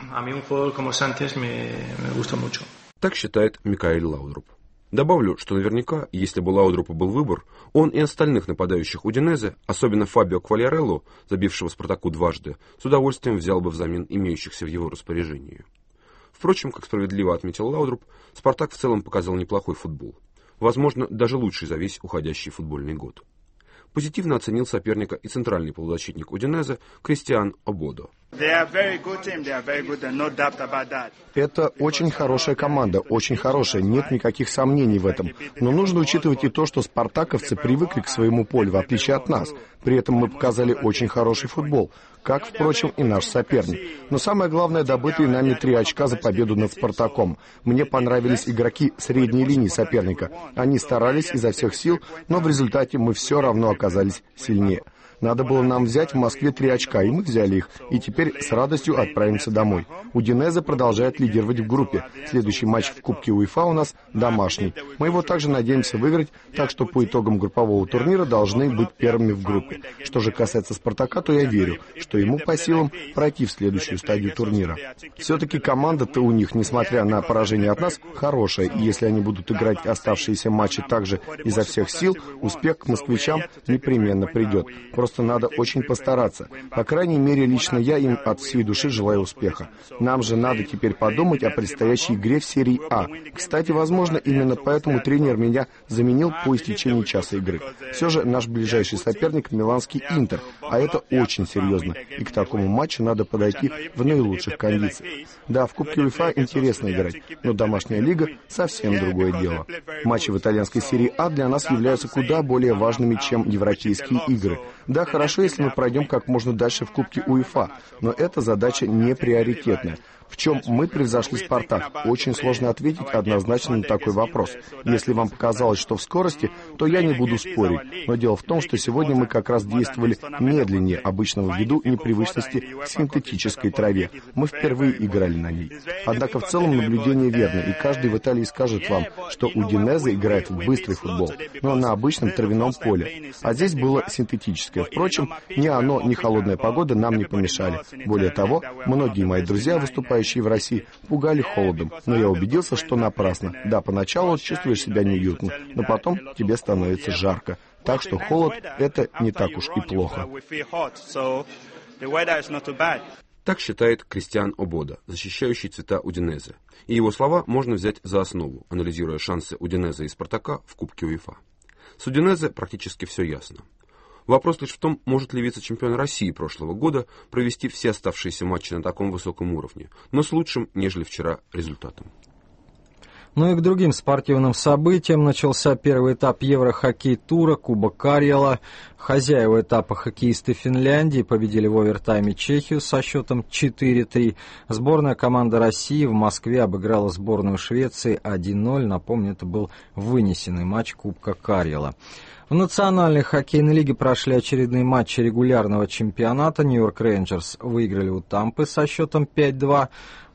Так считает Микаэль Лаудруп. Добавлю, что наверняка, если бы у Лаудрупа был выбор, он и остальных нападающих Удинезе, особенно Фабио Квальярелло, забившего «Спартаку» дважды, с удовольствием взял бы взамен имеющихся в его распоряжении. Впрочем, как справедливо отметил Лаудруп, «Спартак» в целом показал неплохой футбол. Возможно, даже лучший за весь уходящий футбольный год. Позитивно оценил соперника и центральный полузащитник Удинезе Кристиан Ободо. Это очень хорошая команда, очень хорошая, нет никаких сомнений в этом. Но нужно учитывать и то, что спартаковцы привыкли к своему полю, в отличие от нас. При этом мы показали очень хороший футбол, как, впрочем, и наш соперник. Но самое главное, добытые нами 3 очка за победу над «Спартаком». Мне понравились игроки средней линии соперника. Они старались изо всех сил, но в результате мы все равно оказались сильнее. Надо было нам взять в Москве 3 очка, и мы взяли их, и теперь с радостью отправимся домой. Удинезе продолжает лидировать в группе. Следующий матч в Кубке УЕФА у нас домашний. Мы его также надеемся выиграть, так что по итогам группового турнира должны быть первыми в группе. Что же касается «Спартака», то я верю, что ему по силам пройти в следующую стадию турнира. Все-таки команда-то у них, несмотря на поражение от нас, хорошая, и если они будут играть оставшиеся матчи также изо всех сил, успех к москвичам непременно придет. Просто надо очень постараться. По крайней мере, лично я им от всей души желаю успеха. Нам же надо теперь подумать о предстоящей игре в серии А. Кстати, возможно, именно поэтому тренер меня заменил по истечении часа игры. Все же наш ближайший соперник — миланский «Интер», а это очень серьезно, и к такому матчу надо подойти в наилучших кондициях. Да, в Кубке УЕФА интересно играть, но домашняя лига — совсем другое дело. Матчи в итальянской серии А для нас являются куда более важными, чем европейские игры. Да, хорошо, если мы пройдем как можно дальше в Кубке УЕФА, но эта задача не приоритетная. В чем мы превзошли «Спартак»? Очень сложно ответить однозначно на такой вопрос. Если вам показалось, что в скорости, то я не буду спорить. Но дело в том, что сегодня мы как раз действовали медленнее обычного ввиду непривычности к синтетической траве. Мы впервые играли на ней. Однако в целом наблюдение верно, и каждый в Италии скажет вам, что Удинезе играет в быстрый футбол, но на обычном травяном поле. А здесь было синтетическое. Впрочем, ни оно, ни холодная погода нам не помешали. Более того, многие мои друзья, выступающие в России, пугали холодом, но я убедился, что напрасно. Да, поначалу чувствуешь себя неуютно, но потом тебе становится жарко. Так что холод — это не так уж и плохо. Так считает Кристиан Ободо, защищающий цвета Удинезе. И его слова можно взять за основу, анализируя шансы Удинезе и «Спартака» в Кубке УЕФА. С Удинезе практически все ясно. Вопрос лишь в том, может ли вице-чемпион России прошлого года провести все оставшиеся матчи на таком высоком уровне, но с лучшим, нежели вчера, результатом. Ну и к другим спортивным событиям начался первый этап Еврохоккей-тура, Кубок Карьяла. Хозяева этапа хоккеисты Финляндии победили в овертайме Чехию со счетом 4-3. Сборная команда России в Москве обыграла сборную Швеции 1-0. Напомню, это был вынесенный матч Кубка Карьяла. В национальной хоккейной лиге прошли очередные матчи регулярного чемпионата. Нью-Йорк Рейнджерс выиграли у Тампы со счетом 5-2.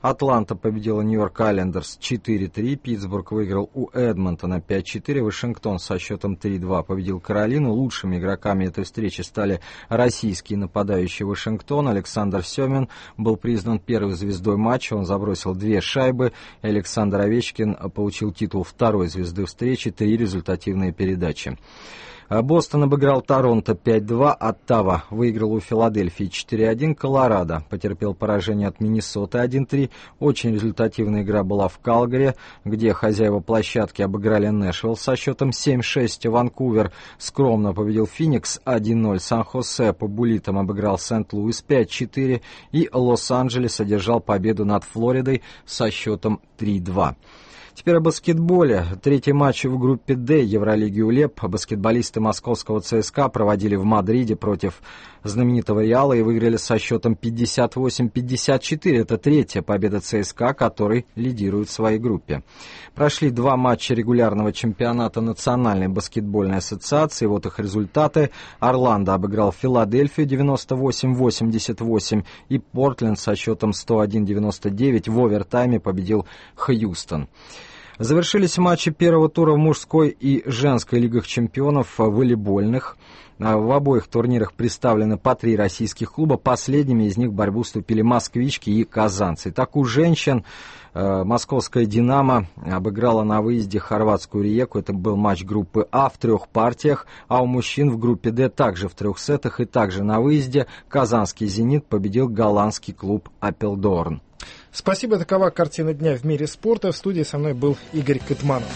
Атланта победила Нью-Йорк Айлендерс 4-3, Питтсбург выиграл у Эдмонтона 5-4, Вашингтон со счетом 3-2 победил Каролину. Лучшими игроками этой встречи стали российские нападающие Вашингтона. Александр Семин был признан первой звездой матча, он забросил 2 шайбы. Александр Овечкин получил титул второй звезды встречи, 3 результативные передачи. Бостон обыграл Торонто 5-2, Оттава выиграл у Филадельфии 4-1, Колорадо потерпел поражение от Миннесоты 1-3. Очень результативная игра была в Калгари, где хозяева площадки обыграли Нэшвилл со счетом 7-6. Ванкувер скромно победил Феникс 1-0, Сан-Хосе по буллитам обыграл Сент-Луис 5-4 и Лос-Анджелес одержал победу над Флоридой со счетом 3-2. Теперь о баскетболе. Третий матч в группе «Д» Евролиги УЛЕП баскетболисты московского ЦСКА проводили в Мадриде против знаменитого Реала и выиграли со счетом 58-54. Это третья победа ЦСКА, который лидирует в своей группе. Прошли 2 матча регулярного чемпионата Национальной баскетбольной ассоциации. Вот их результаты. Орландо обыграл Филадельфию 98-88 и Портленд со счетом 101-99 в овертайме победил Хьюстон. Завершились матчи первого тура в мужской и женской лигах чемпионов волейбольных. В обоих турнирах представлены по 3 российских клуба. Последними из них в борьбу вступили москвички и казанцы. Так, у женщин московская «Динамо» обыграла на выезде хорватскую «Риеку». Это был матч группы А в 3 партиях. А у мужчин в группе Д также в 3 сетах и также на выезде казанский «Зенит» победил голландский клуб «Апелдорн». Спасибо, такова картина дня в мире спорта. В студии со мной был Игорь Кытманов.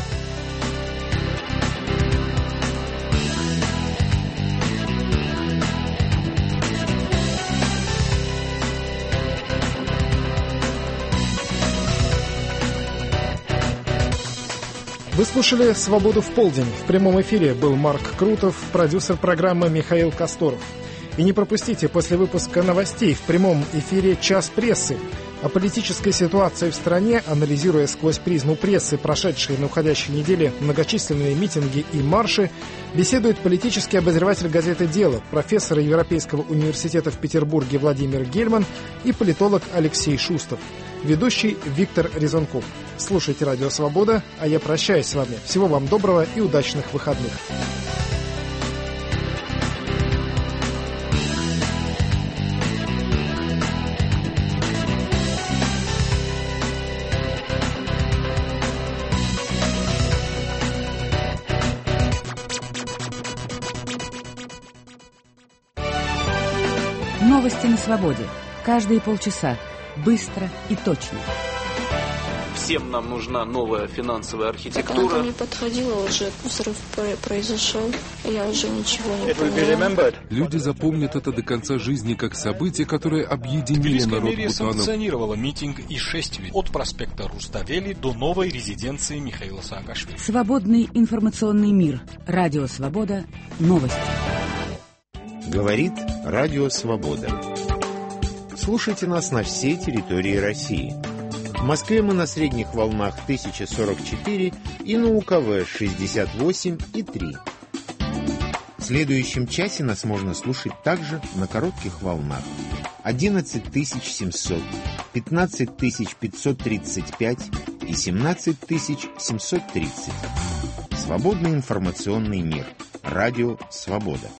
Вы слушали «Свободу в полдень». В прямом эфире был Марк Крутов, продюсер программы Михаил Косторов. И не пропустите после выпуска новостей в прямом эфире «Час прессы». О политической ситуации в стране, анализируя сквозь призму прессы прошедшие на уходящей неделе многочисленные митинги и марши, беседует политический обозреватель газеты «Дело», профессор Европейского университета в Петербурге Владимир Гельман и политолог Алексей Шустов. Ведущий Виктор Резунков. Слушайте «Радио Свобода», а я прощаюсь с вами. Всего вам доброго и удачных выходных. Новости на свободе. Каждые полчаса. Быстро и точно. Всем нам нужна новая финансовая архитектура. Она не подходила, уже взрыв произошел, я уже ничего не поняла. Люди запомнят это до конца жизни как событие, которое объединило народ Бутана. Санкционировала митинг и шествие от проспекта Руставели до новой резиденции Михаила Саакашвили. Свободный информационный мир. Радио Свобода. Новости. Говорит Радио Свобода. Слушайте нас на всей территории России. В Москве мы на средних волнах 1044 и на УКВ 68,3. В следующем часе нас можно слушать также на коротких волнах 11700, 15535 и 17730. Свободный информационный мир. Радио Свобода.